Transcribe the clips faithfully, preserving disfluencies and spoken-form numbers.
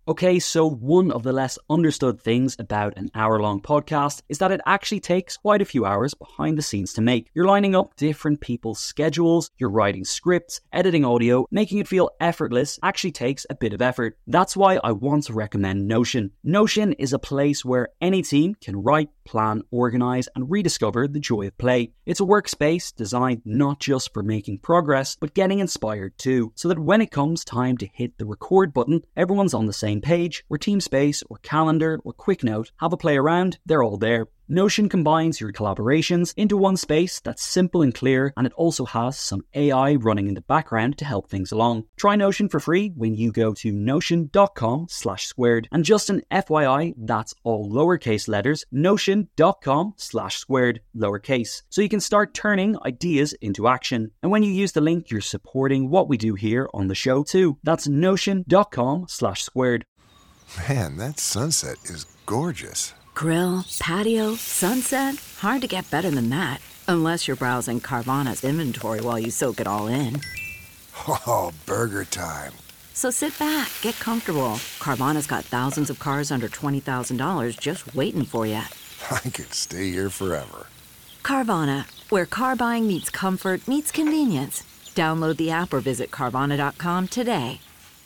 Okay, so one of the less understood things about an hour-long podcast is that it actually takes quite a few hours behind the scenes to make. You're lining up different people's schedules, you're writing scripts, editing audio, making it feel effortless actually takes a bit of effort. That's why I want to recommend Notion. Notion is a place where any team can write, plan, organize, and rediscover the joy of play. It's a workspace designed not just for making progress, but getting inspired too, so that when it comes time to hit the record button, everyone's on the same page, where TeamSpace or Calendar or QuickNote have a play around, they're all there. Notion combines your collaborations into one space that's simple and clear, and it also has some A I running in the background to help things along. Try Notion for free when you go to notion.com slash squared. And just an F Y I, that's all lowercase letters, notion.com slash squared, lowercase. So you can start turning ideas into action. And when you use the link, you're supporting what we do here on the show too. That's notion.com slash squared. Man, that sunset is gorgeous. Grill, patio, sunset. Hard to get better than that. Unless you're browsing Carvana's inventory while you soak it all in. Oh, burger time. So sit back, get comfortable. Carvana's got thousands of cars under twenty thousand dollars just waiting for you. I could stay here forever. Carvana, where car buying meets comfort meets convenience. Download the app or visit Carvana dot com today.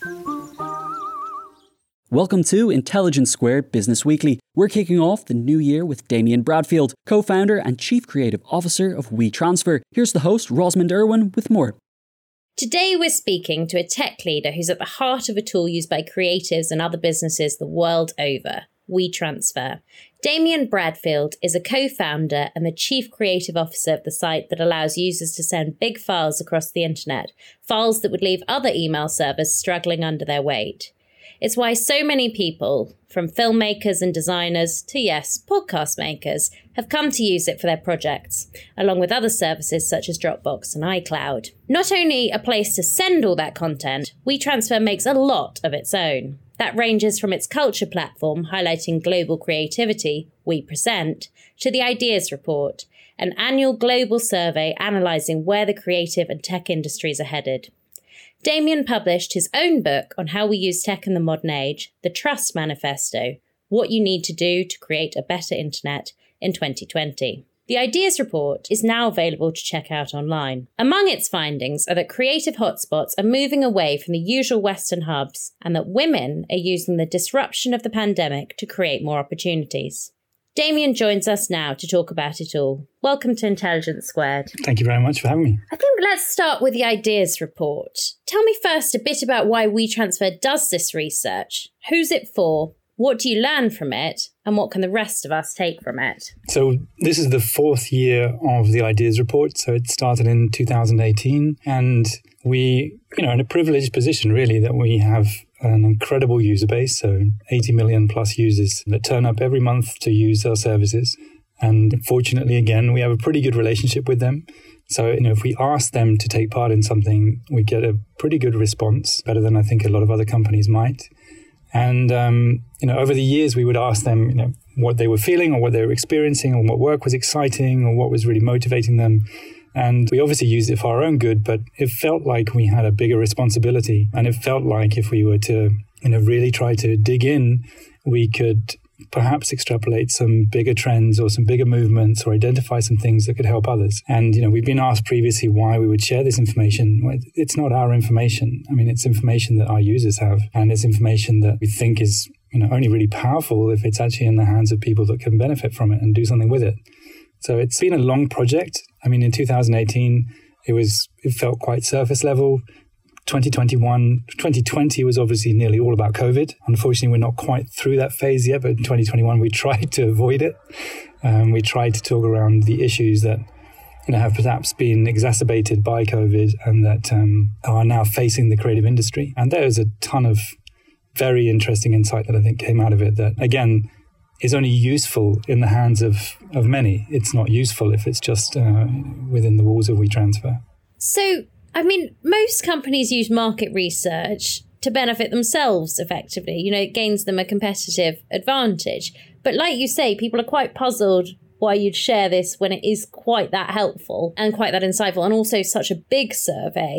Welcome to Intelligence Squared Business Weekly. We're kicking off the new year with Damien Bradfield, co-founder and chief creative officer of WeTransfer. Here's the host, Rosamund Irwin, with more. Today we're speaking to a tech leader who's at the heart of a tool used by creatives and other businesses the world over, WeTransfer. Damien Bradfield is a co-founder and the chief creative officer of the site that allows users to send big files across the internet, files that would leave other email servers struggling under their weight. It's why so many people, from filmmakers and designers to, yes, podcast makers, have come to use it for their projects, along with other services such as Dropbox and iCloud. Not only a place to send all that content, WeTransfer makes a lot of its own. That ranges from its culture platform highlighting global creativity, WePresent, to the Ideas Report, an annual global survey analysing where the creative and tech industries are headed. Damien published his own book on how we use tech in the modern age, The Trust Manifesto, What You Need to Do to Create a Better Internet, in twenty twenty. The Ideas Report is now available to check out online. Among its findings are that creative hotspots are moving away from the usual Western hubs and that women are using the disruption of the pandemic to create more opportunities. Damien joins us now to talk about it all. Welcome to Intelligence Squared. Thank you very much for having me. I think let's start with the Ideas Report. Tell me first a bit about why WeTransfer does this research. Who's it for? What do you learn from it? And what can the rest of us take from it? So this is the fourth year of the Ideas Report. So it started in two thousand eighteen. And we, you know, in a privileged position, really, that we have an incredible user base. So eighty million plus users that turn up every month to use our services. And fortunately, again, we have a pretty good relationship with them. So, you know, if we ask them to take part in something, we get a pretty good response, better than I think a lot of other companies might. And, um, you know, over the years, we would ask them, you know, what they were feeling or what they were experiencing or what work was exciting or what was really motivating them. And we obviously used it for our own good, but it felt like we had a bigger responsibility. And it felt like if we were to, you know, really try to dig in, we could perhaps extrapolate some bigger trends or some bigger movements or identify some things that could help others. And, you know, we've been asked previously why we would share this information. It's not our information. I mean, it's information that our users have, and it's information that we think is, you know, only really powerful if it's actually in the hands of people that can benefit from it and do something with it. So it's been a long project. I mean, in two thousand eighteen, it was, it felt quite surface level. twenty twenty-one, twenty twenty was obviously nearly all about COVID. Unfortunately, we're not quite through that phase yet, but in twenty twenty-one, we tried to avoid it. Um, we tried to talk around the issues that, you know, have perhaps been exacerbated by COVID and that um, are now facing the creative industry. And there's a ton of very interesting insight that I think came out of it that, again, is only useful in the hands of, of many. It's not useful if it's just uh, within the walls of WeTransfer. So, I mean, most companies use market research to benefit themselves effectively. You know, it gains them a competitive advantage. But like you say, people are quite puzzled why you'd share this when it is quite that helpful and quite that insightful and also such a big survey.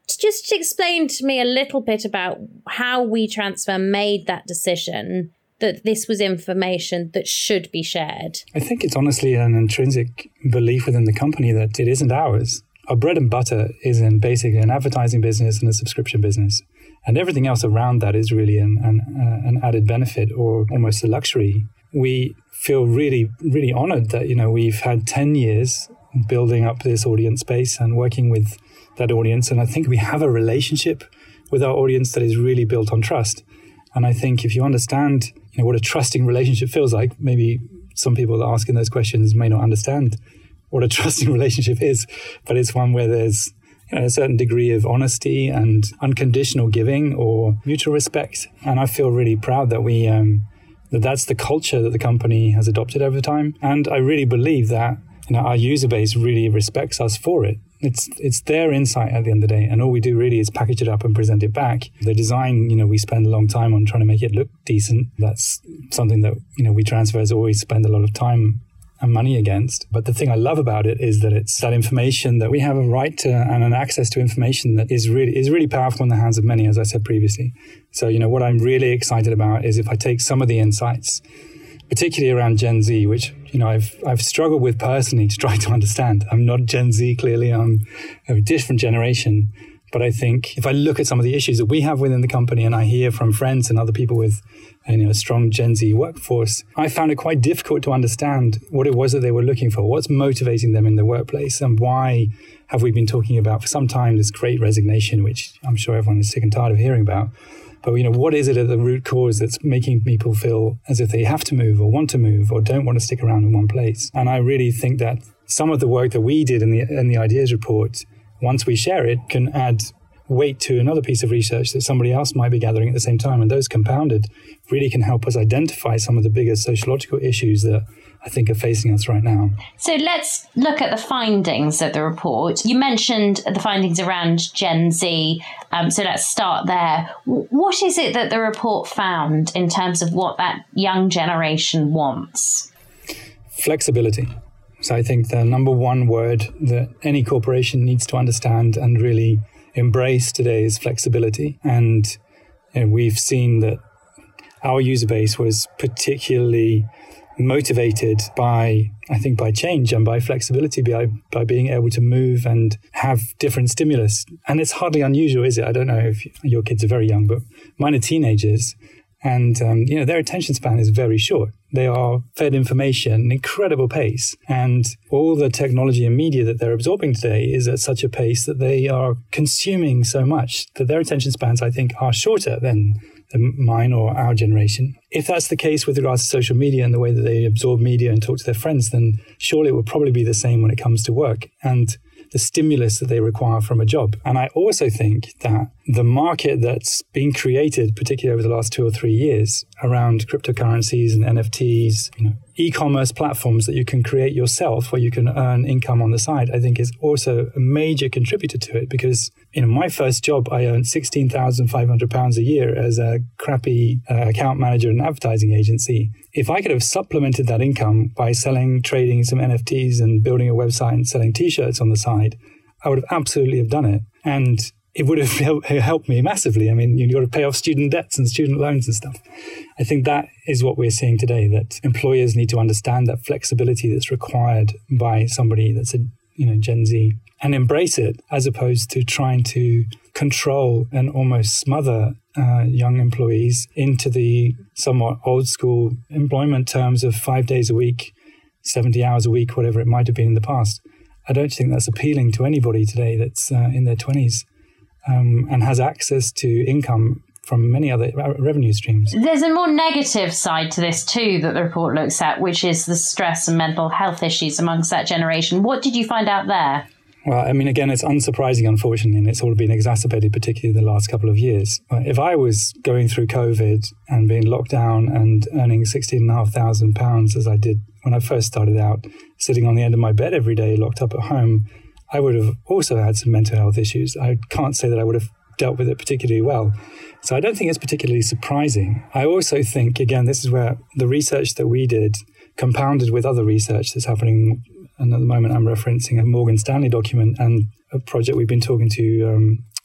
Just explain to me a little bit about how WeTransfer made that decision that this was information that should be shared. I think it's honestly an intrinsic belief within the company that it isn't ours. Our bread and butter is in basically an advertising business and a subscription business. And everything else around that is really an, an, uh, an added benefit or almost a luxury. We feel really, really honored that, you know, we've had ten years building up this audience base and working with that audience. And I think we have a relationship with our audience that is really built on trust. And I think if you understand, you know, what a trusting relationship feels like, maybe some people asking those questions may not understand what a trusting relationship is, but it's one where there's, you know, a certain degree of honesty and unconditional giving or mutual respect. And I feel really proud that we, um, that that's the culture that the company has adopted over time. And I really believe that, you know, our user base really respects us for it. It's it's their insight at the end of the day, and all we do really is package it up and present it back. The design, you know, we spend a long time on trying to make it look decent. That's something that, you know, WeTransfer always spend a lot of time and money against. But the thing I love about it is that it's that information that we have a right to and an access to information that is really is really powerful in the hands of many, as I said previously. So, you know, what I'm really excited about is if I take some of the insights, particularly around Gen Z, which, you know, I've I've struggled with personally to try to understand. I'm not Gen Z, clearly. I'm a different generation. But I think if I look at some of the issues that we have within the company and I hear from friends and other people with, you know, a strong Gen Z workforce, I found it quite difficult to understand what it was that they were looking for, what's motivating them in the workplace, and why have we been talking about for some time this great resignation, which I'm sure everyone is sick and tired of hearing about. But, you know, what is it at the root cause that's making people feel as if they have to move or want to move or don't want to stick around in one place? And I really think that some of the work that we did in the in the ideas report, once we share it, can add weight to another piece of research that somebody else might be gathering at the same time. And those compounded really can help us identify some of the bigger sociological issues that I think are facing us right now. So let's look at the findings of the report. You mentioned the findings around Gen Z. Um, so let's start there. What is it that the report found in terms of what that young generation wants? Flexibility. So I think the number one word that any corporation needs to understand and really embrace today is flexibility. And you know, we've seen that our user base was particularly motivated by, I think, by change and by flexibility, by, by being able to move and have different stimulus. And it's hardly unusual, is it? I don't know if your kids are very young, but mine are teenagers. And, um, you know, their attention span is very short. They are fed information at an incredible pace. And all the technology and media that they're absorbing today is at such a pace that they are consuming so much that their attention spans, I think, are shorter than mine or our generation. If that's the case with regards to social media and the way that they absorb media and talk to their friends, then surely it will probably be the same when it comes to work and the stimulus that they require from a job. And I also think that the market that's been created, particularly over the last two or three years, around cryptocurrencies and N F Ts, you know, e-commerce platforms that you can create yourself where you can earn income on the side, I think is also a major contributor to it. Because, you know, my first job, I earned sixteen thousand five hundred pounds a year as a crappy uh, account manager in an advertising agency. If I could have supplemented that income by selling, trading some N F Ts and building a website and selling t-shirts on the side, I would have absolutely have done it. And it would have helped me massively. I mean, you've got to pay off student debts and student loans and stuff. I think that is what we're seeing today, that employers need to understand that flexibility that's required by somebody that's a, you know, Gen Z and embrace it, as opposed to trying to control and almost smother uh, young employees into the somewhat old school employment terms of five days a week, seventy hours a week, whatever it might have been in the past. I don't think that's appealing to anybody today that's uh, in their twenties. Um, and has access to income from many other revenue streams. There's a more negative side to this too that the report looks at, which is the stress and mental health issues amongst that generation. What did you find out there? Well, I mean, again, it's unsurprising, unfortunately, and it's all been exacerbated, particularly the last couple of years. If I was going through COVID and being locked down and earning sixteen thousand five hundred pounds, as I did when I first started out, sitting on the end of my bed every day, locked up at home, I would have also had some mental health issues. I can't say that I would have dealt with it particularly well. So I don't think it's particularly surprising. I also think, again, this is where the research that we did, compounded with other research that's happening, and at the moment I'm referencing a Morgan Stanley document and a project we've been talking to um,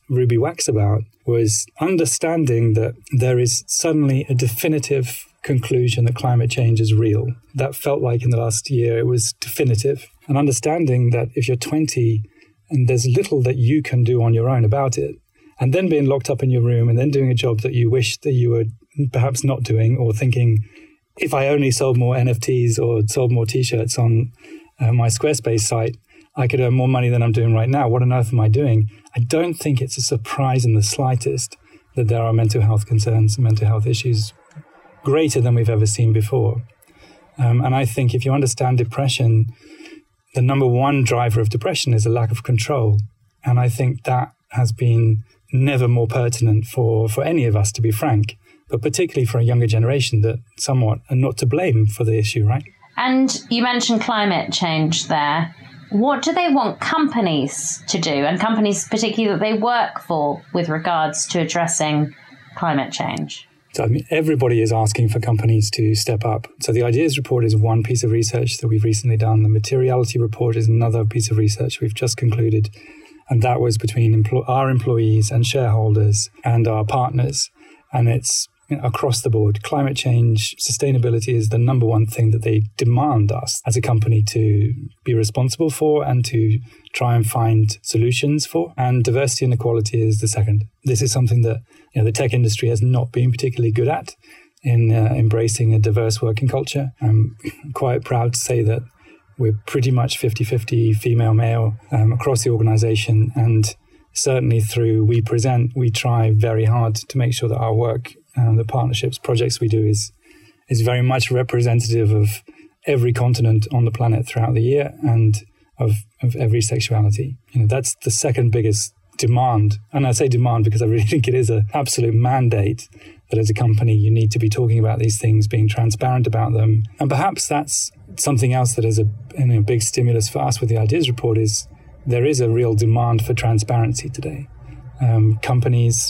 Ruby Wax about was understanding that there is suddenly a definitive conclusion that climate change is real. That felt like in the last year it was definitive. And understanding that if you're twenty and there's little that you can do on your own about it, and then being locked up in your room and then doing a job that you wish that you were perhaps not doing, or thinking, if I only sold more N F Ts or sold more T-shirts on uh, my Squarespace site, I could earn more money than I'm doing right now. What on earth am I doing? I don't think it's a surprise in the slightest that there are mental health concerns and mental health issues greater than we've ever seen before. Um, and I think if you understand depression, the number one driver of depression is a lack of control. And I think that has been never more pertinent for, for any of us, to be frank, but particularly for a younger generation that somewhat are not to blame for the issue, right? And you mentioned climate change there. What do they want companies to do, and companies particularly that they work for, with regards to addressing climate change? So I mean, everybody is asking for companies to step up. So the Ideas Report is one piece of research that we've recently done. The Materiality Report is another piece of research we've just concluded. And that was between empl- our employees and shareholders and our partners. And it's you know, across the board. Climate change, sustainability is the number one thing that they demand us as a company to be responsible for and to try and find solutions for. And diversity and equality is the second. This is something that you know, the tech industry has not been particularly good at in uh, embracing a diverse working culture. I'm quite proud to say that we're pretty much fifty-fifty female-male um, across the organization. And certainly through We Present, we try very hard to make sure that our work, um, the partnerships, projects we do is is very much representative of every continent on the planet throughout the year and of, of every sexuality. You know, that's the second biggest demand. And I say demand because I really think it is an absolute mandate that as a company, you need to be talking about these things, being transparent about them. And perhaps that's something else that is a, you know, big stimulus for us with the Ideas Report is there is a real demand for transparency today. Um, companies,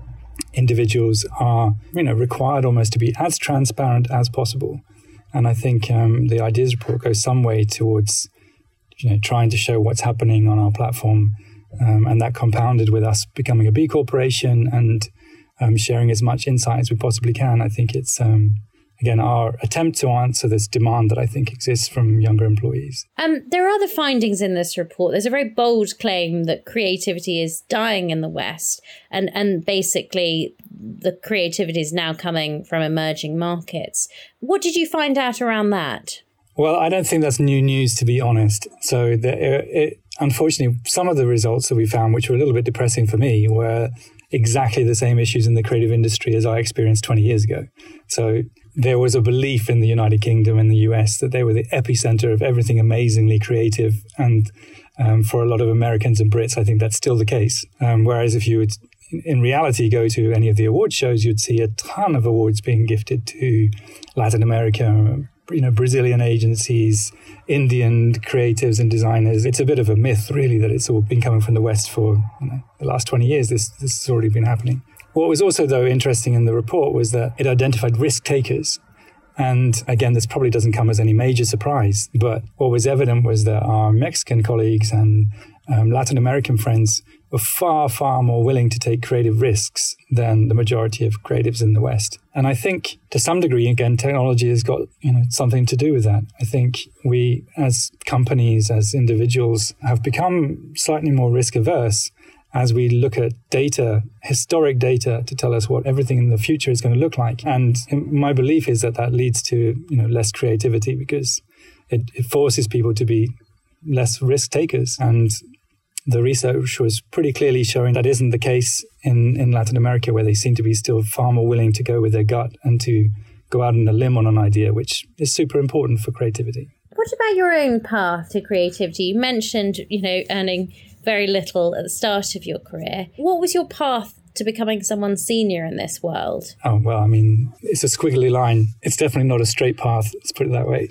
individuals are, you know, required almost to be as transparent as possible. And I think um, the Ideas Report goes some way towards, you know, trying to show what's happening on our platform. Um, and that compounded with us becoming a B Corporation and um, sharing as much insight as we possibly can. I think it's, um, again, our attempt to answer this demand that I think exists from younger employees. Um, there are other findings in this report. There's a very bold claim that creativity is dying in the West, and, and basically the creativity is now coming from emerging markets. What did you find out around that? Well, I don't think that's new news, to be honest. So the, it, unfortunately, some of the results that we found, which were a little bit depressing for me, were exactly the same issues in the creative industry as I experienced twenty years ago. So there was a belief in the United Kingdom and the U S that they were the epicenter of everything amazingly creative. And um, for a lot of Americans and Brits, I think that's still the case. Um, whereas if you would, in reality, go to any of the award shows, you'd see a ton of awards being gifted to Latin America, you know, Brazilian agencies, Indian creatives and designers. It's a bit of a myth, really, that it's all been coming from the West for you know, the last twenty years. This, this has already been happening. What was also, though, interesting in the report was that it identified risk takers. And again, this probably doesn't come as any major surprise, but what was evident was that our Mexican colleagues and um, Latin American friends were far, far more willing to take creative risks than the majority of creatives in the West. And I think to some degree, again, technology has got you know something to do with that. I think we as companies, as individuals, have become slightly more risk averse as we look at data, historic data, to tell us what everything in the future is going to look like. And my belief is that that leads to you know less creativity because it, it forces people to be less risk takers. And the research was pretty clearly showing that isn't the case in, in Latin America, where they seem to be still far more willing to go with their gut and to go out on a limb on an idea, which is super important for creativity. What about your own path to creativity? You mentioned, you know, earning very little at the start of your career. What was your path to becoming someone senior in this world? Oh, well, I mean, it's a squiggly line. It's definitely not a straight path, let's put it that way.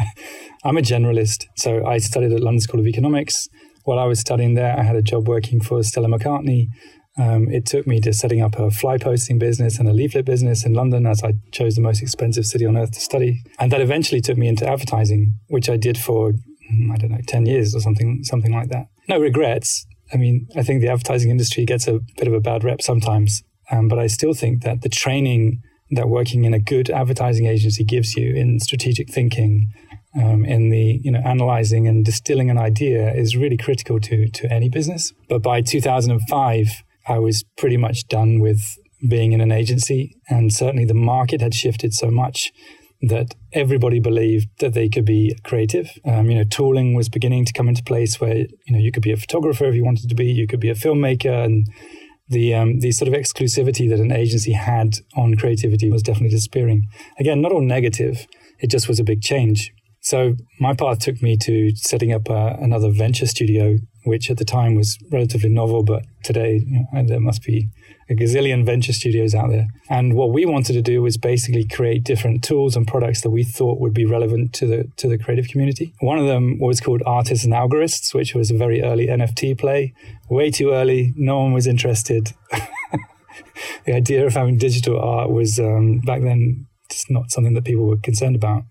I'm a generalist. So I studied at London School of Economics. While I was studying there, I had a job working for Stella McCartney. Um, it took me to setting up a fly posting business and a leaflet business in London, as I chose the most expensive city on earth to study. And that eventually took me into advertising, which I did for, I don't know, ten years or something, something like that. No regrets. I mean, I think the advertising industry gets a bit of a bad rep sometimes, um, but I still think that the training that working in a good advertising agency gives you in strategic thinking, um, in the, you know, analyzing and distilling an idea is really critical to, to any business. But by two thousand five, I was pretty much done with being in an agency. And certainly the market had shifted so much that everybody believed that they could be creative. Um, you know, tooling was beginning to come into place where, you know, you could be a photographer if you wanted to be, you could be a filmmaker, and the um, the sort of exclusivity that an agency had on creativity was definitely disappearing. Again, not all negative. It just was a big change. So my path took me to setting up uh, another venture studio, which at the time was relatively novel, but today, you know, there must be a gazillion venture studios out there. And what we wanted to do was basically create different tools and products that we thought would be relevant to the to the creative community. One of them was called Artists and Algorists, which was a very early N F T play. Way too early. No one was interested. The idea of having digital art was, um, back then, just not something that people were concerned about.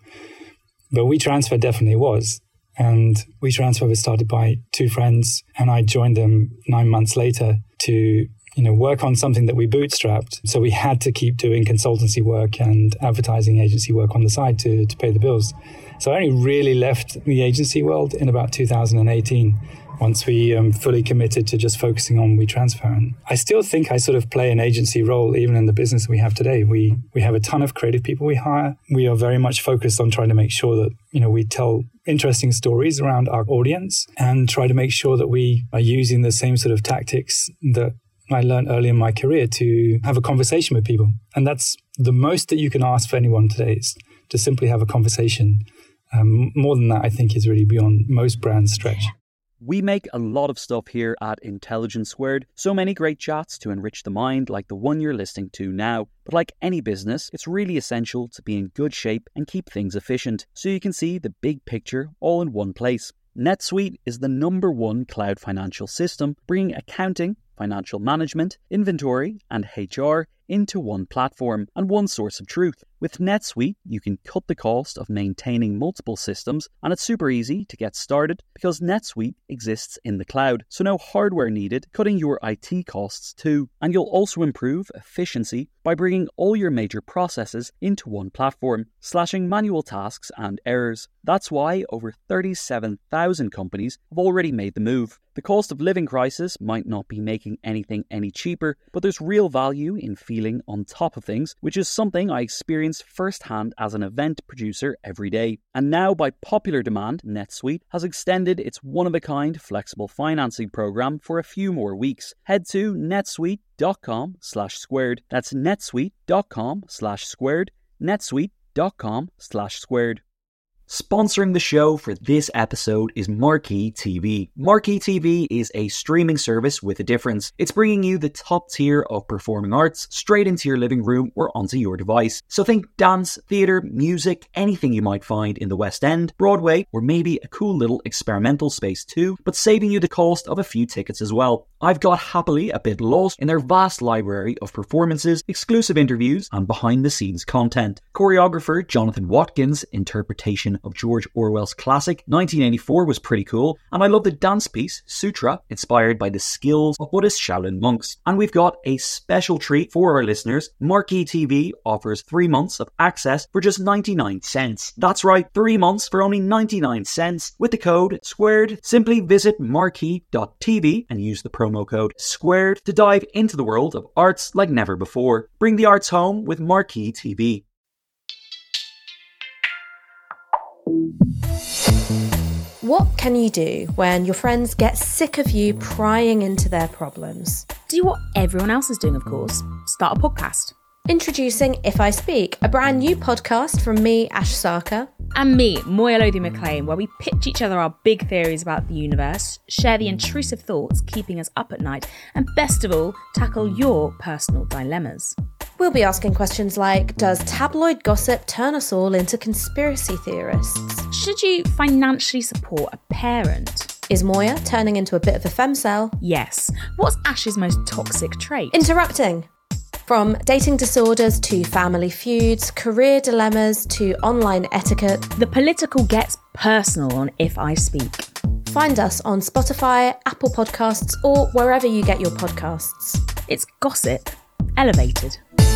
But WeTransfer definitely was. And WeTransfer was started by two friends, and I joined them nine months later to, you know, work on something that we bootstrapped. So we had to keep doing consultancy work and advertising agency work on the side to, to pay the bills. So I only really left the agency world in about two thousand eighteen, once we um, fully committed to just focusing on WeTransfer. And I still think I sort of play an agency role even in the business we have today. We we have a ton of creative people we hire. We are very much focused on trying to make sure that, you know, we tell interesting stories around our audience and try to make sure that we are using the same sort of tactics that I learned early in my career to have a conversation with people. And that's the most that you can ask for anyone today, is to simply have a conversation. Um, more than that, I think, is really beyond most brands' stretch. We make a lot of stuff here at Intelligence Squared, so many great chats to enrich the mind like the one you're listening to now. But like any business, it's really essential to be in good shape and keep things efficient, so you can see the big picture all in one place. NetSuite is the number one cloud financial system, bringing accounting, financial management, inventory, and H R into one platform and one source of truth. With NetSuite, you can cut the cost of maintaining multiple systems, and it's super easy to get started because NetSuite exists in the cloud, so no hardware needed, cutting your I T costs too. And you'll also improve efficiency by bringing all your major processes into one platform, slashing manual tasks and errors. That's why over thirty-seven thousand companies have already made the move. The cost of living crisis might not be making anything any cheaper, but there's real value in feeling on top of things, which is something I experience firsthand as an event producer every day. And now, by popular demand, NetSuite has extended its one-of-a-kind flexible financing program for a few more weeks. Head to netsuite.com slash squared. That's netsuite.com slash squared. netsuite.com slash squared. Sponsoring the show for this episode is Marquee T V. Marquee T V is a streaming service with a difference. It's bringing you the top tier of performing arts straight into your living room or onto your device. So think dance, theatre, music, anything you might find in the West End, Broadway, or maybe a cool little experimental space too, but saving you the cost of a few tickets as well. I've got happily a bit lost in their vast library of performances, exclusive interviews, and behind-the-scenes content. Choreographer Jonathan Watkins' interpretation of George Orwell's classic nineteen eighty-four was pretty cool, and I love the dance piece Sutra, inspired by the skills of Buddhist Shaolin monks. And we've got a special treat for our listeners. Marquee T V offers three months of access for just ninety-nine cents. That's right, three months for only ninety-nine cents with the code SQUARED. Simply visit marquee dot t v and use the promo code SQUARED to dive into the world of arts like never before. Bring the arts home with Marquee T V. What can you do when your friends get sick of you prying into their problems? Do what everyone else is doing, of course. Start a podcast. Introducing If I Speak, a brand new podcast from me, Ash Sarkar. And me, Moya Lothian-McLean, where we pitch each other our big theories about the universe, share the intrusive thoughts keeping us up at night, and best of all, tackle your personal dilemmas. We'll be asking questions like, does tabloid gossip turn us all into conspiracy theorists? Should you financially support a parent? Is Moya turning into a bit of a femcel? Yes. What's Ash's most toxic trait? Interrupting. From dating disorders to family feuds, career dilemmas to online etiquette. The political gets personal on If I Speak. Find us on Spotify, Apple Podcasts, or wherever you get your podcasts. It's gossip, elevated.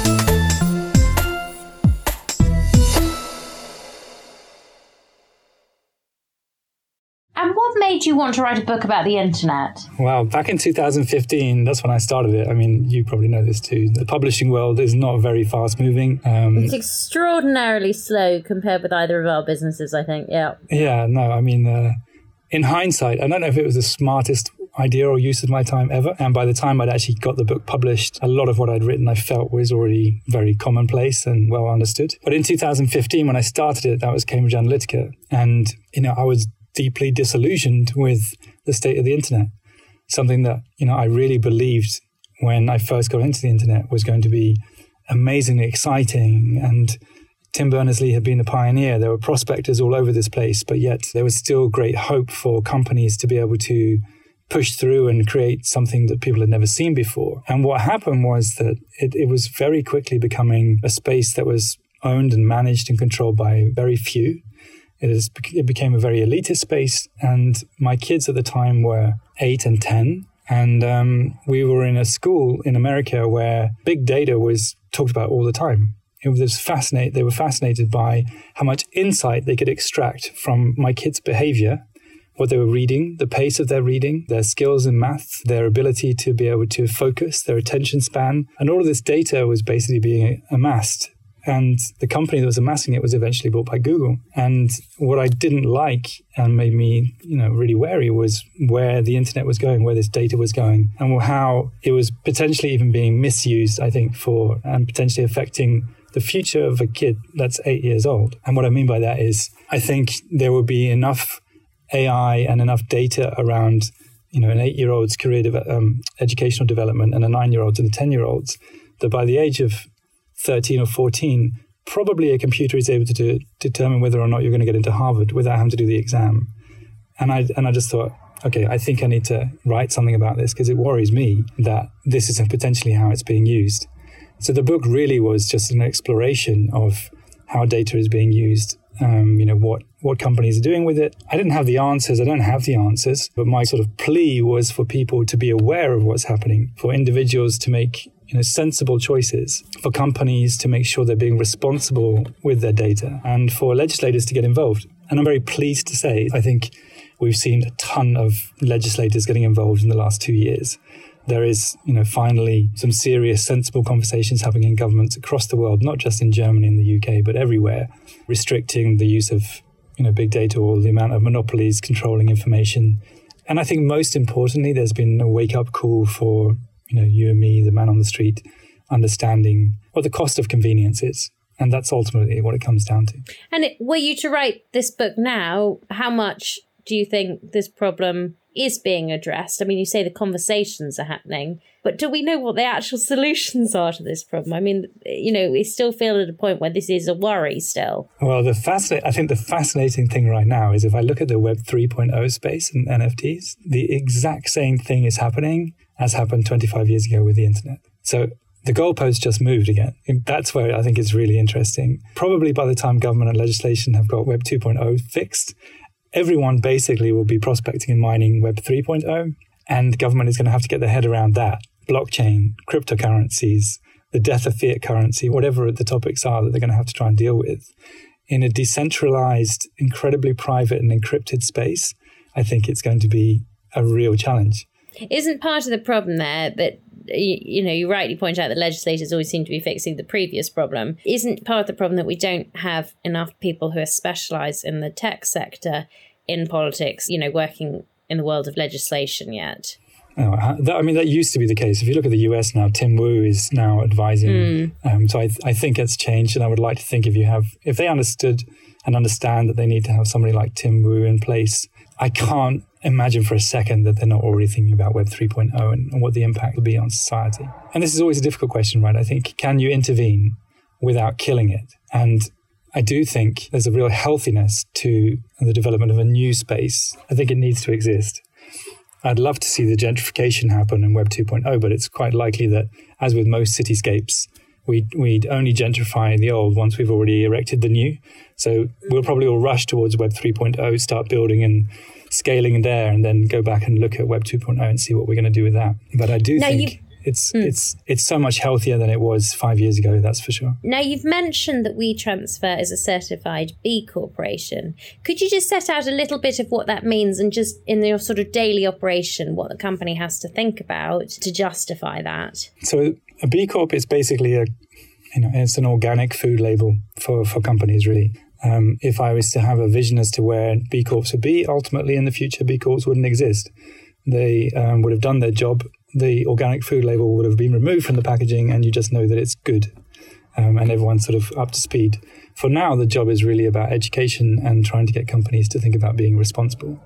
And what made you want to write a book about the internet? Well, back in two thousand fifteen, that's when I started it. I mean, you probably know this too. The publishing world is not very fast moving. Um, it's extraordinarily slow compared with either of our businesses, I think. Yeah. Yeah, no, I mean, uh, in hindsight, I don't know if it was the smartest idea or use of my time ever. And by the time I'd actually got the book published, a lot of what I'd written I felt was already very commonplace and well understood. But in two thousand fifteen, when I started it, that was Cambridge Analytica. And, you know, I was deeply disillusioned with the state of the internet. Something that, you know, I really believed when I first got into the internet was going to be amazingly exciting. And Tim Berners-Lee had been a pioneer. There were prospectors all over this place, but yet there was still great hope for companies to be able to push through and create something that people had never seen before. And what happened was that it, it was very quickly becoming a space that was owned and managed and controlled by very few. It, is, it became a very elitist space, and my kids at the time were eight and ten, and um, we were in a school in America where big data was talked about all the time. It was fascinating. They were fascinated by how much insight they could extract from my kids' behavior, what they were reading, the pace of their reading, their skills in math, their ability to be able to focus, their attention span, and all of this data was basically being amassed. And the company that was amassing it was eventually bought by Google. And what I didn't like and made me, you know, really wary was where the internet was going, where this data was going, and how it was potentially even being misused, I think, for and potentially affecting the future of a kid that's eight years old. And what I mean by that is I think there would be enough A I and enough data around, you know, an eight-year-old's career de- um, educational development and a nine-year-old's and a ten-year-old's that by the age of thirteen or fourteen, probably a computer is able to do, determine whether or not you're going to get into Harvard without having to do the exam. And I and I just thought, okay, I think I need to write something about this because it worries me that this is potentially how it's being used. So the book really was just an exploration of how data is being used, um, you know, what, what companies are doing with it. I didn't have the answers. I don't have the answers. But my sort of plea was for people to be aware of what's happening, for individuals to make you know, sensible choices, for companies to make sure they're being responsible with their data, and for legislators to get involved. And I'm very pleased to say, I think we've seen a ton of legislators getting involved in the last two years. There is, you know, finally some serious, sensible conversations happening in governments across the world, not just in Germany and the U K, but everywhere, restricting the use of, you know, big data or the amount of monopolies controlling information. And I think most importantly, there's been a wake-up call for you know, you and me, the man on the street, understanding what the cost of convenience is. And that's ultimately what it comes down to. And it, were you to write this book now, how much do you think this problem is being addressed? I mean, you say the conversations are happening, but do we know what the actual solutions are to this problem? I mean, you know, we still feel at a point where this is a worry still. Well, the fascin- I think the fascinating thing right now is if I look at the Web three point oh space and N F Ts, the exact same thing is happening as happened twenty-five years ago with the internet. So the goalpost just moved again. And that's where I think it's really interesting. Probably by the time government and legislation have got Web two point oh fixed, everyone basically will be prospecting and mining Web three point oh, and government is going to have to get their head around that. Blockchain, cryptocurrencies, the death of fiat currency, whatever the topics are that they're going to have to try and deal with. In a decentralized, incredibly private and encrypted space, I think it's going to be a real challenge. Isn't part of the problem there that, you, you know, you rightly point out that legislators always seem to be fixing the previous problem. Isn't part of the problem that we don't have enough people who are specialised in the tech sector in politics, you know, working in the world of legislation yet? Oh, that, I mean, that used to be the case. If you look at the U S now, Tim Wu is now advising. Mm. Um, so I, I think it's changed. And I would like to think if you have, if they understood and understand that they need to have somebody like Tim Wu in place, I can't imagine for a second that they're not already thinking about Web three point oh and, and what the impact will be on society. And this is always a difficult question, right? I think, can you intervene without killing it? And I do think there's a real healthiness to the development of a new space. I think it needs to exist. I'd love to see the gentrification happen in Web two point oh, but it's quite likely that, as with most cityscapes, we'd, we'd only gentrify the old once we've already erected the new. So we'll probably all rush towards Web three point oh, start building and scaling there, and then go back and look at Web two point oh and see what we're going to do with that. But I do now think... You- It's mm. it's it's so much healthier than it was five years ago, that's for sure. Now, you've mentioned that WeTransfer is a certified B Corporation. Could you just set out a little bit of what that means, and just in your sort of daily operation, what the company has to think about to justify that? So a B Corp is basically a, you know, it's an organic food label for, for companies, really. Um, if I was to have a vision as to where B Corps would be, ultimately in the future, B Corps wouldn't exist. They um, would have done their job. The organic food label would have been removed from the packaging, and you just know that it's good, um, and everyone's sort of up to speed. For now, the job is really about education and trying to get companies to think about being responsible.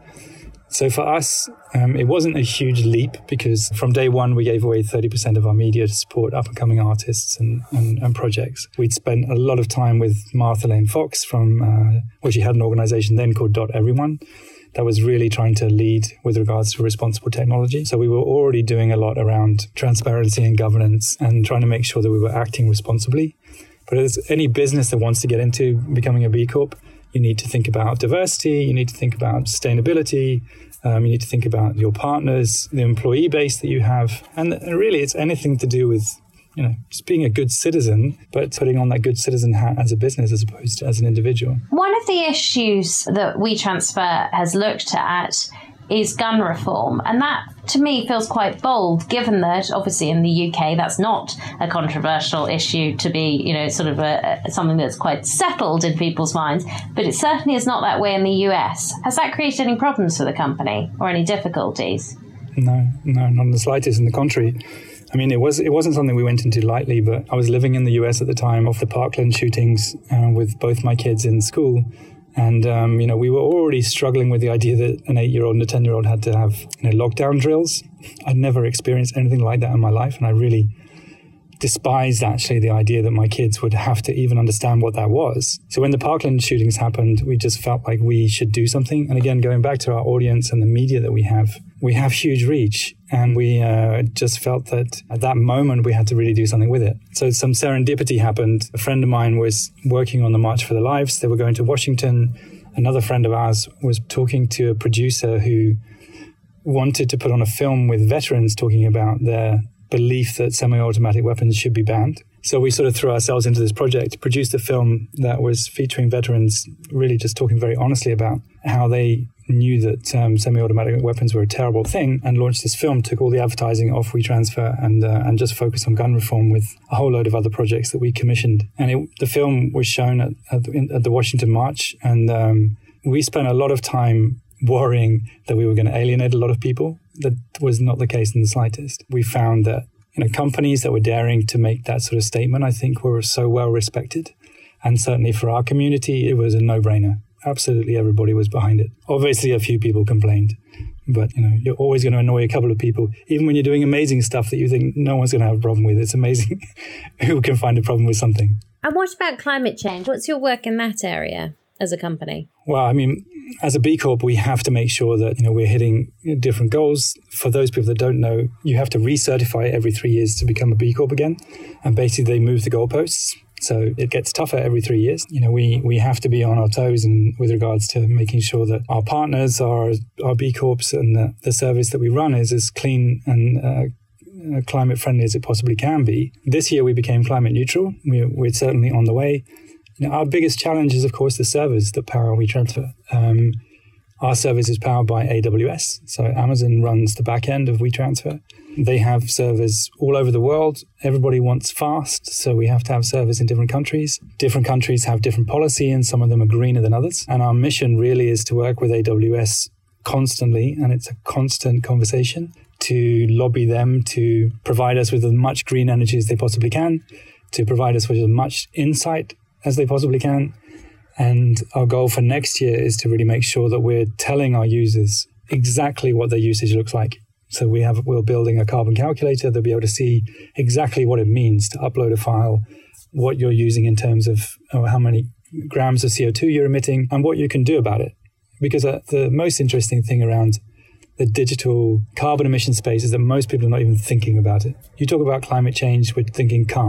So for us, um, it wasn't a huge leap, because from day one, we gave away thirty percent of our media to support up-and-coming artists and, and, and projects. We'd spent a lot of time with Martha Lane Fox from, uh, well, she had an organization then called Dot Everyone, that was really trying to lead with regards to responsible technology. So we were already doing a lot around transparency and governance and trying to make sure that we were acting responsibly. But as any business that wants to get into becoming a B Corp, you need to think about diversity, you need to think about sustainability, um, you need to think about your partners, the employee base that you have. And really, it's anything to do with, you know, just being a good citizen, but putting on that good citizen hat as a business as opposed to as an individual. One of the issues that WeTransfer has looked at is gun reform. And that, to me, feels quite bold, given that, obviously, in the U K, that's not a controversial issue to be, you know, sort of a, a, something that's quite settled in people's minds. But it certainly is not that way in the U S. Has that created any problems for the company or any difficulties? No, no, not in the slightest. On the contrary. I mean, it was it wasn't something we went into lightly, but I was living in the U S at the time of the Parkland shootings uh, with both my kids in school. And, um, you know, we were already struggling with the idea that an eight-year-old and a ten-year-old had to have, you know, lockdown drills. I'd never experienced anything like that in my life. And I really despised, actually, the idea that my kids would have to even understand what that was. So when the Parkland shootings happened, we just felt like we should do something. And again, going back to our audience and the media that we have, we have huge reach. And we uh, just felt that at that moment, we had to really do something with it. So some serendipity happened. A friend of mine was working on the March for Their Lives. They were going to Washington. Another friend of ours was talking to a producer who wanted to put on a film with veterans talking about their belief that semi-automatic weapons should be banned. So we sort of threw ourselves into this project, produced a film that was featuring veterans, really just talking very honestly about how they knew that um, semi-automatic weapons were a terrible thing, and launched this film, took all the advertising off WeTransfer, and uh, and just focused on gun reform with a whole load of other projects that we commissioned. And it, the film was shown at, at, the, at the Washington March, and um, we spent a lot of time worrying that we were going to alienate a lot of people. That was not the case in the slightest. We found that, you know, companies that were daring to make that sort of statement, I think, were so well respected. And certainly for our community, it was a no-brainer. Absolutely everybody was behind it. Obviously, a few people complained. But, you know, you're always going to annoy a couple of people. Even when you're doing amazing stuff that you think no one's going to have a problem with, it's amazing who can find a problem with something. And what about climate change? What's your work in that area as a company? Well, I mean, as a B Corp, we have to make sure that, you know, we're hitting different goals. For those people that don't know, you have to recertify every three years to become a B Corp again. And basically, they move the goalposts. So it gets tougher every three years. You know, we, we have to be on our toes and with regards to making sure that our partners are, are B Corps, and the, the service that we run is as clean and uh, climate friendly as it possibly can be. This year, we became climate neutral. We're, we're certainly on the way. You know, our biggest challenge is, of course, the servers that power WeTransfer. Um, our service is powered by A W S. So Amazon runs the back end of WeTransfer. They have servers all over the world. Everybody wants fast, so we have to have servers in different countries. Different countries have different policy, and some of them are greener than others. And our mission really is to work with A W S constantly, and it's a constant conversation, to lobby them to provide us with as much green energy as they possibly can, to provide us with as much insight as they possibly can. And our goal for next year is to really make sure that we're telling our users exactly what their usage looks like. So we have, we're building a carbon calculator. They'll be able to see exactly what it means to upload a file, what you're using in terms of oh, how many grams of C O two you're emitting, and what you can do about it. Because uh, the most interesting thing around the digital carbon emission space is that most people are not even thinking about it. You talk about climate change, we're thinking cars.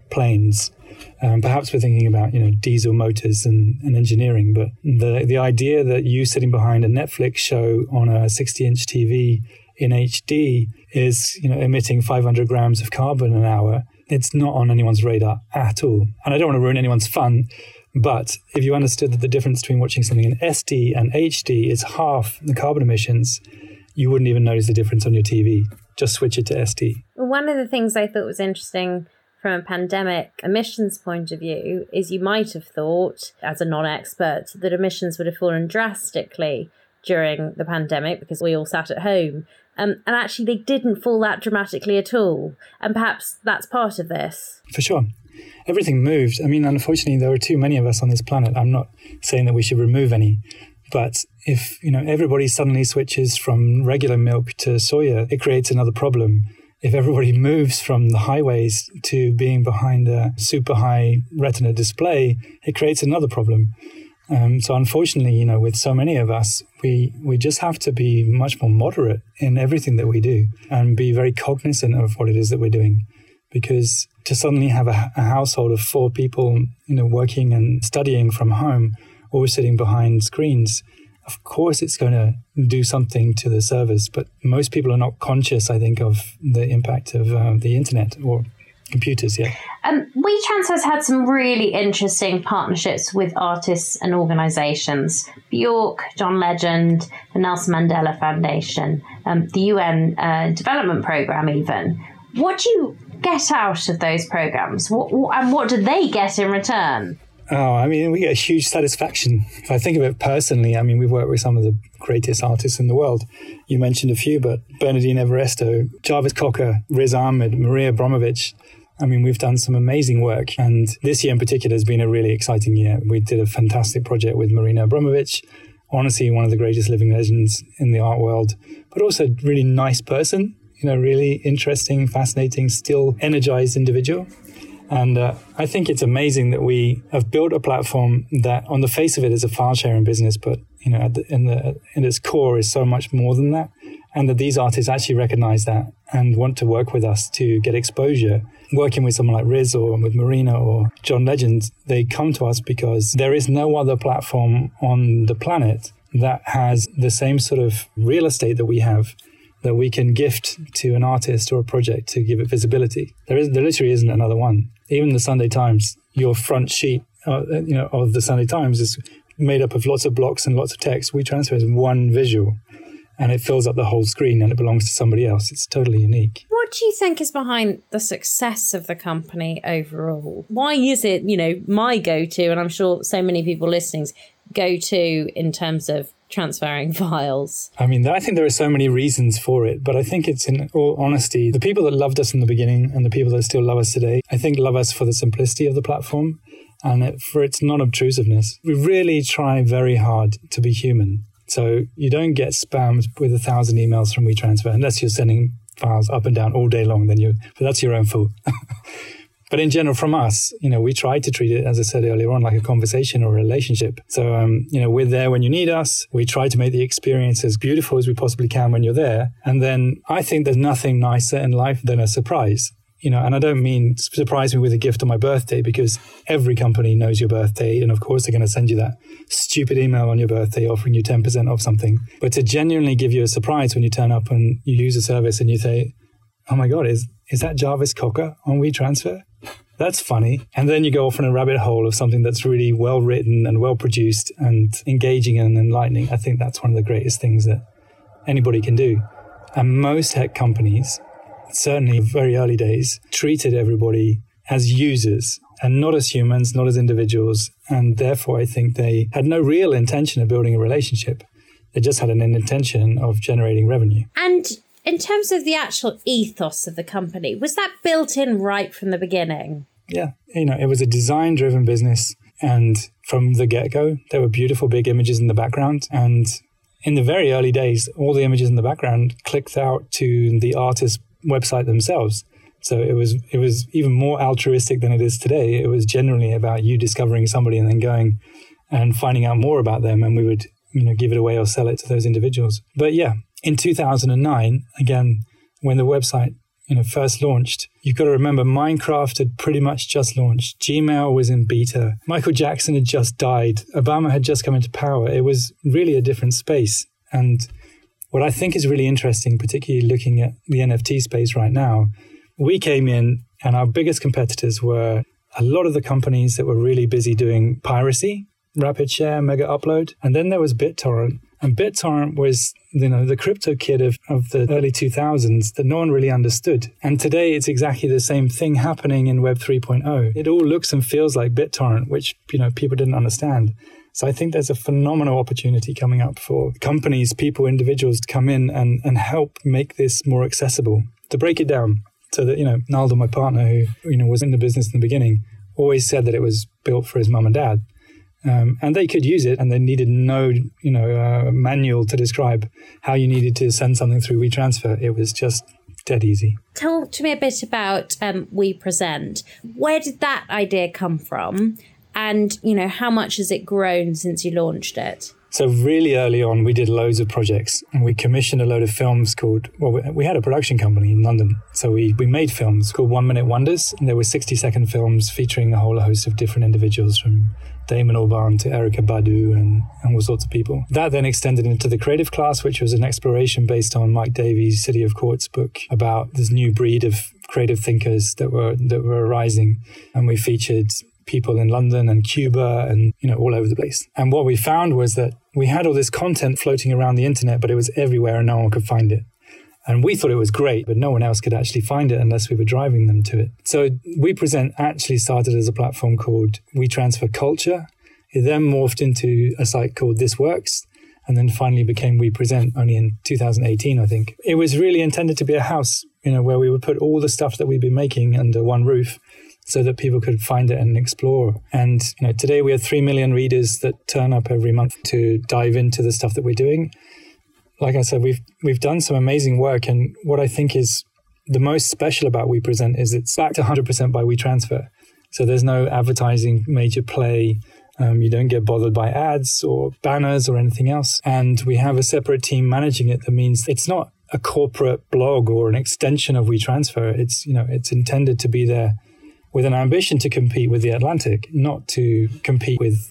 planes. Um, perhaps we're thinking about, you know, diesel motors and, and engineering, but the the idea that you sitting behind a Netflix show on a sixty inch T V in H D is, you know, emitting five hundred grams of carbon an hour, it's not on anyone's radar at all. And I don't want to ruin anyone's fun, but if you understood that the difference between watching something in S D and H D is half the carbon emissions, you wouldn't even notice the difference on your T V. Just switch it to S D. One of the things I thought was interesting from a pandemic emissions point of view is you might have thought, as a non-expert, that emissions would have fallen drastically during the pandemic because we all sat at home. Um, and actually, they didn't fall that dramatically at all. And perhaps that's part of this. For sure. Everything moved. I mean, unfortunately, there are too many of us on this planet. I'm not saying that we should remove any. But if, you know, everybody suddenly switches from regular milk to soya, it creates another problem. If everybody moves from the highways to being behind a super high retina display, it creates another problem. Um, so unfortunately, you know, with so many of us, we, we just have to be much more moderate in everything that we do and be very cognizant of what it is that we're doing. Because to suddenly have a, a household of four people, you know, working and studying from home or sitting behind screens, of course it's going to do something to the servers. But most people are not conscious, I think, of the impact of uh, the internet or computers yet. Um, WeTransfer's had some really interesting partnerships with artists and organisations. Bjork, John Legend, the Nelson Mandela Foundation, um, the U N uh, Development Programme even. What do you get out of those programmes? What, what, and what do they get in return? Oh, I mean, we get a huge satisfaction. If I think of it personally, I mean, we've worked with some of the greatest artists in the world. You mentioned a few, but Bernardine Evaristo, Jarvis Cocker, Riz Ahmed, Maria Abramovich. I mean, we've done some amazing work. And this year in particular has been a really exciting year. We did a fantastic project with Marina Abramovich, honestly, one of the greatest living legends in the art world, but also a really nice person, you know, really interesting, fascinating, still energized individual. And uh, I think it's amazing that we have built a platform that on the face of it is a file sharing business, but you know, at the, in, the, in its core is so much more than that. And that these artists actually recognize that and want to work with us to get exposure. Working with someone like Riz or with Marina or John Legend, they come to us because there is no other platform on the planet that has the same sort of real estate that we have, that we can gift to an artist or a project to give it visibility. There is, there literally isn't another one. Even the Sunday Times, your front sheet, uh, you know, of the Sunday Times is made up of lots of blocks and lots of text. WeTransfer is one visual, and it fills up the whole screen, and it belongs to somebody else. It's totally unique. What do you think is behind the success of the company overall? Why is it, you know, my go-to, and I'm sure so many people listening, go-to in terms of transferring files? I mean, I think there are so many reasons for it, but I think it's, in all honesty, the people that loved us in the beginning and the people that still love us today, I think love us for the simplicity of the platform and it, for its non-obtrusiveness. We really try very hard to be human. So you don't get spammed with a thousand emails from WeTransfer unless you're sending files up and down all day long, then you, but that's your own fault. But in general, from us, you know, we try to treat it, as I said earlier on, like a conversation or a relationship. So, um, you know, we're there when you need us. We try to make the experience as beautiful as we possibly can when you're there. And then I think there's nothing nicer in life than a surprise. You know, and I don't mean surprise me with a gift on my birthday, because every company knows your birthday. And of course, they're going to send you that stupid email on your birthday offering you ten percent off something. But to genuinely give you a surprise when you turn up and you use a service and you say, oh my God, is, is that Jarvis Cocker on WeTransfer? That's funny. And then you go off on a rabbit hole of something that's really well written and well produced and engaging and enlightening. I think that's one of the greatest things that anybody can do. And most tech companies, certainly very early days, treated everybody as users and not as humans, not as individuals. And therefore, I think they had no real intention of building a relationship. They just had an intention of generating revenue. And in terms of the actual ethos of the company, was that built in right from the beginning? Yeah. You know, it was a design-driven business. And from the get-go, there were beautiful big images in the background. And in the very early days, all the images in the background clicked out to the artist's website themselves. So it was it was even more altruistic than it is today. It was generally about you discovering somebody and then going and finding out more about them. And we would, you know, give it away or sell it to those individuals. But yeah, in two thousand nine, again, when the website you know, first launched, you've got to remember Minecraft had pretty much just launched. Gmail was in beta. Michael Jackson had just died. Obama had just come into power. It was really a different space. And what I think is really interesting, particularly looking at the N F T space right now, we came in and our biggest competitors were a lot of the companies that were really busy doing piracy, rapid share, mega upload. And then there was BitTorrent. And BitTorrent was, you know, the crypto kid of, of the early two thousands that no one really understood. And today it's exactly the same thing happening in Web three point oh. It all looks and feels like BitTorrent, which, you know, people didn't understand. So I think there's a phenomenal opportunity coming up for companies, people, individuals to come in and, and help make this more accessible. To break it down, so that, you know, Naldo, my partner, who, you know, was in the business in the beginning, always said that it was built for his mum and dad. Um, and they could use it, and they needed no, you know, uh, manual to describe how you needed to send something through WeTransfer. It was just dead easy. Talk to me a bit about um, WePresent. Where did that idea come from? And, you know, how much has it grown since you launched it? So really early on, we did loads of projects, and we commissioned a load of films called, well, we had a production company in London. So we, we made films called One Minute Wonders, and there were sixty second films featuring a whole host of different individuals, from Damon Albarn to Erykah Badu and, and all sorts of people. That then extended into the creative class, which was an exploration based on Mike Davies' City of Quartz book about this new breed of creative thinkers that were that were arising. And we featured people in London and Cuba and, you know, all over the place. And what we found was that we had all this content floating around the internet, but it was everywhere and no one could find it. And we thought it was great, but no one else could actually find it unless we were driving them to it. So WePresent actually started as a platform called WeTransfer Culture. It then morphed into a site called This Works, and then finally became WePresent only in two thousand eighteen, I think. It was really intended to be a house, you know, where we would put all the stuff that we've been making under one roof so that people could find it and explore. And, you know, today we have three million readers that turn up every month to dive into the stuff that we're doing. Like I said, we've we've done some amazing work, and what I think is the most special about WePresent is it's backed one hundred percent by WeTransfer. So there's no advertising major play. Um, you don't get bothered by ads or banners or anything else. And we have a separate team managing it. That means it's not a corporate blog or an extension of WeTransfer. It's, you know, it's intended to be there with an ambition to compete with The Atlantic, not to compete with,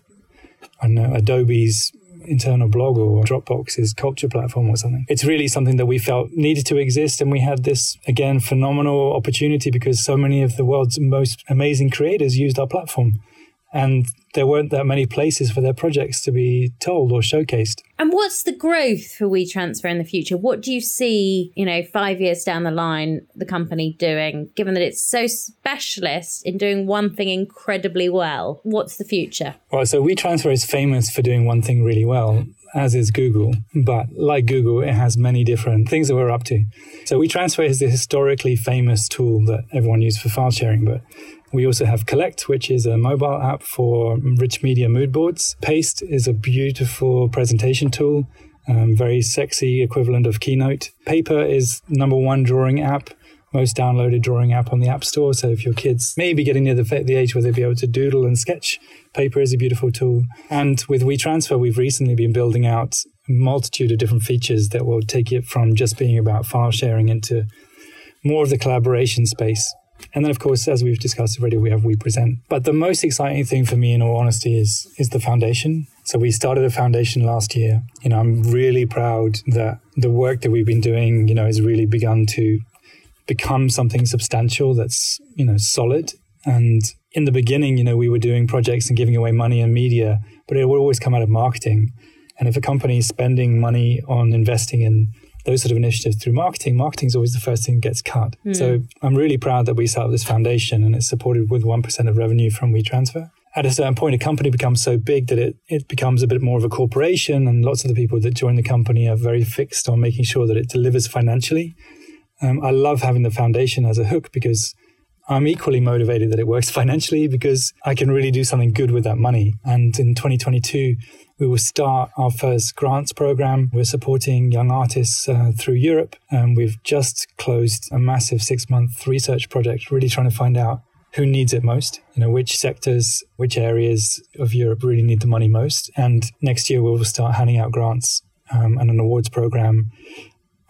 I don't know, Adobe's internal blog or Dropbox's culture platform or something. It's really something that we felt needed to exist, and we had this, again, phenomenal opportunity because so many of the world's most amazing creators used our platform, and there weren't that many places for their projects to be told or showcased. And what's the growth for WeTransfer in the future? What do you see, you know, five years down the line, the company doing, given that it's so specialist in doing one thing incredibly well? What's the future? Well, so WeTransfer is famous for doing one thing really well, as is Google. But like Google, it has many different things that we're up to. So WeTransfer is the historically famous tool that everyone used for file sharing, but we also have Collect, which is a mobile app for rich media mood boards. Paste is a beautiful presentation tool, um, very sexy equivalent of Keynote. Paper is number one drawing app, most downloaded drawing app on the App Store. So if your kids may be getting near the, the age where they'll be able to doodle and sketch, Paper is a beautiful tool. And with WeTransfer, we've recently been building out a multitude of different features that will take it from just being about file sharing into more of the collaboration space. And then, of course, as we've discussed already, we have WePresent. But the most exciting thing for me, in all honesty, is is the foundation. So we started a foundation last year. You know, I'm really proud that the work that we've been doing, you know, has really begun to become something substantial that's, you know, solid. And in the beginning, you know, we were doing projects and giving away money and media, but it would always come out of marketing. And if a company is spending money on investing in those sort of initiatives through marketing, marketing is always the first thing that gets cut. Mm. So I'm really proud that we set up this foundation, and it's supported with one percent of revenue from WeTransfer. At a certain point, a company becomes so big that it, it becomes a bit more of a corporation, and lots of the people that join the company are very fixed on making sure that it delivers financially. Um, I love having the foundation as a hook because I'm equally motivated that it works financially because I can really do something good with that money. And in twenty twenty-two, we will start our first grants program. We're supporting young artists uh, through Europe. And we've just closed a massive six-month research project, really trying to find out who needs it most, you know, which sectors, which areas of Europe really need the money most. And next year, we will start handing out grants um, and an awards program.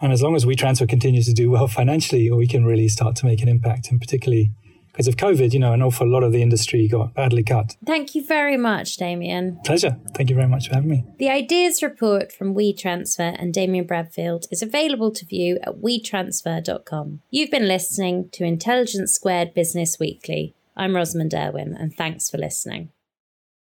And as long as WeTransfer continues to do well financially, we can really start to make an impact. And particularly because of COVID, you know, an awful lot of the industry got badly cut. Thank you very much, Damien. Pleasure. Thank you very much for having me. The Ideas Report from WeTransfer and Damien Bradfield is available to view at we transfer dot com. You've been listening to Intelligence Squared Business Weekly. I'm Rosamund Irwin, and thanks for listening.